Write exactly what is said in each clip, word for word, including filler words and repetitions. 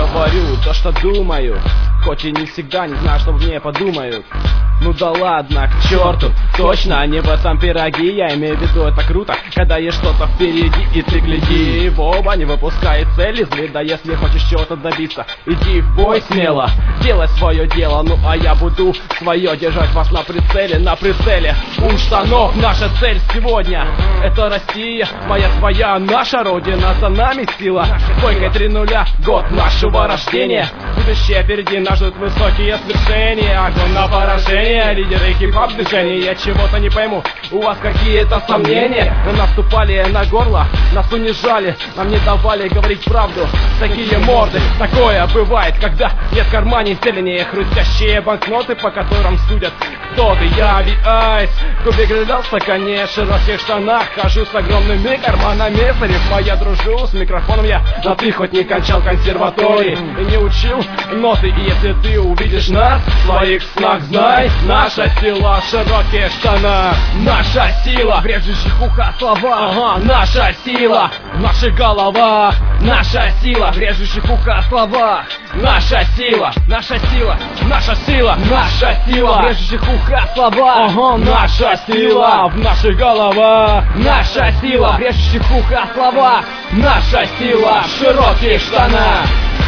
говорю то, что думаю, хоть и не всегда, не знаю, что мне подумают. Ну да ладно, к черту, точно не в этом пироги. Я имею в виду, это круто, когда есть что-то впереди, и ты гляди в оба, не выпускай цели зли. Да если хочешь чего-то добиться, иди в бой смело, делай свое дело. Ну а я буду свое держать вас на прицеле, на прицеле у штанов. Наша цель сегодня — это Россия, моя своя, наша родина, за нами сила. Койка три нуля, год нашего рождения. Будущее впереди нас ждут высокие свершения. Огонь на поражение. Лидеры хип-хоп движения, я чего-то не пойму, у вас какие-то сомнения? Мы наступали на горло, нас унижали, нам не давали говорить правду. Такие морды, такое бывает, когда нет в кармане зелени. Хрустящие банкноты, по которым судят, кто ты, я ви-айс. Кубик лежал в стакане, в широких штанах, хожу с огромными карманами. За рифма я дружу, с микрофоном я, но ты хоть не кончал консерватории и не учил ноты. И если ты увидишь нас в своих снах, знай, наша сила в широких штанах. Наша сила в режущих ухо словах. Ага, наша сила в наших головах. Наша сила в режущих ухо словах. Наша сила, наша сила, наша сила, наша сила в режущих ухо словах. Ага, наша сила в наших головах. Наша сила в режущих ухо словах. Наша сила в широких штанах.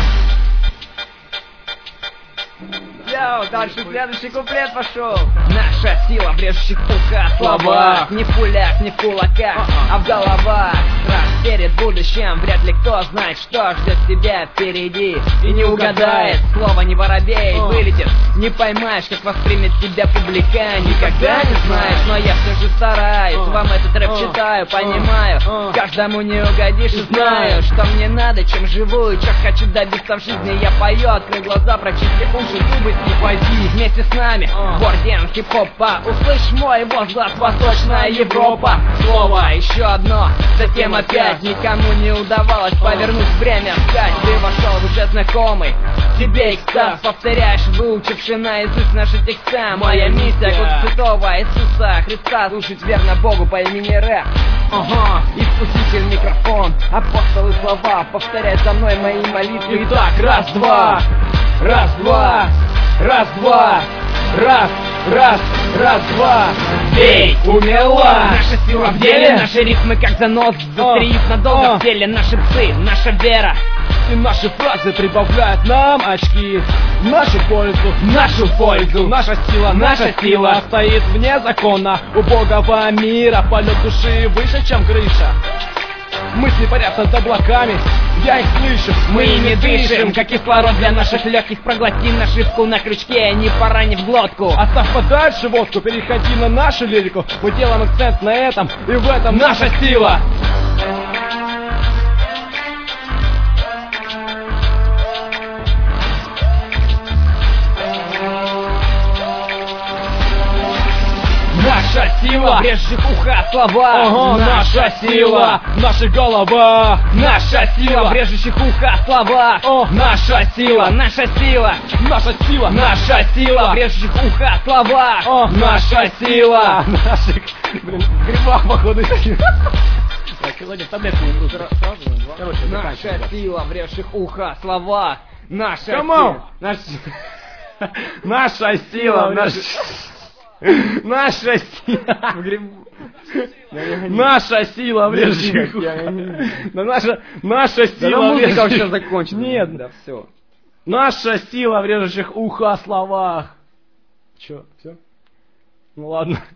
Йоу, дальше следующий куплет пошел. Наша сила в режущих ухо словах. Не в пулях, не в кулаках, а в головах. Раз перед будущим вряд ли кто знает, что ждет тебя впереди. И не угадает, слово не воробей, вылетит. Не поймаешь, как воспримет тебя публика. Никогда не знаешь, но я все же стараюсь. Вам этот рэп читаю, понимаю. Каждому не угодишь и знаю, что мне надо, чем живу и что хочу добиться в жизни. Я пою, открой глаза, прочисти уши, зубы, не пойди вместе с нами в орден хип-хопа. Услышь мой возглас, Восточная Европа. Слово еще одно, затем опять. Никому не удавалось повернуть время вскачь. Ты вошел в уже знакомый тебе экстаз. Повторяешь, выучивший наизусть наши текста. Моя миссия, код святого Иисуса Христа, слушать верно Богу по имени рэп. Ага, искуситель микрофон, апостолы слова, повторяй за мной мои молитвы. Итак, раз-два, раз-два, раз-два, раз, раз, раз-два. Бей, умела. Наша сила в деле, наши ритмы как занос, застряют надолго в теле. Наши псы, наша вера. И наши фразы прибавляют нам очки в нашу пользу, в нашу пользу. Наша сила, наша сила стоит вне закона убогого мира. Полет души выше, чем крыша. Мысли парят над облаками, я их слышу. Мы ими дышим, как кислород для наших легких. Проглоти нашивку на крючке, не поранив глотку. Оставь подальше водку, переходи на нашу лирику. Мы делаем акцент на этом, и в этом наша сила. Наша сила в режущих ухо слова. Ага, наша сила в наших головах. Наша сила в режущих ухо слова. О, наша сила, наша сила, наша сила, наша сила в режущих ухо слова. О, наша сила. Наших, блин, грибах походу. Короче, наша сила в режущих ухо слова. Наша сила. Наша сила, наша Наша сила. Наша сила в режущих ухах. Наша, наша сила в режущих... сейчас закончится. Нет. Да, все. Наша сила в режущих ухо словах. Че, все? Ну ладно.